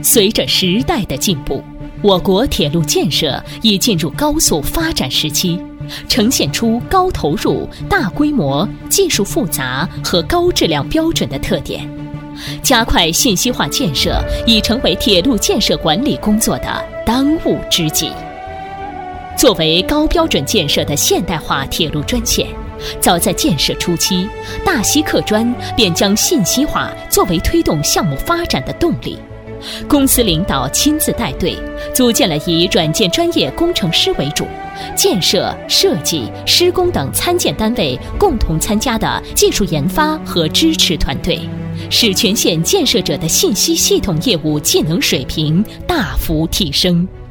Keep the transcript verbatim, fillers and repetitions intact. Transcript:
随着时代的进步，我国铁路建设已进入高速发展时期，呈现出高投入、大规模、技术复杂和高质量标准的特点。加快信息化建设已成为铁路建设管理工作的当务之急。作为高标准建设的现代化铁路专线，早在建设初期，大西客专便将信息化作为推动项目发展的动力。公司领导亲自带队，组建了以软件专业工程师为主，建设、设计、施工等参建单位共同参加的技术研发和支持团队，使全线建设者的信息系统业务技能水平大幅提升。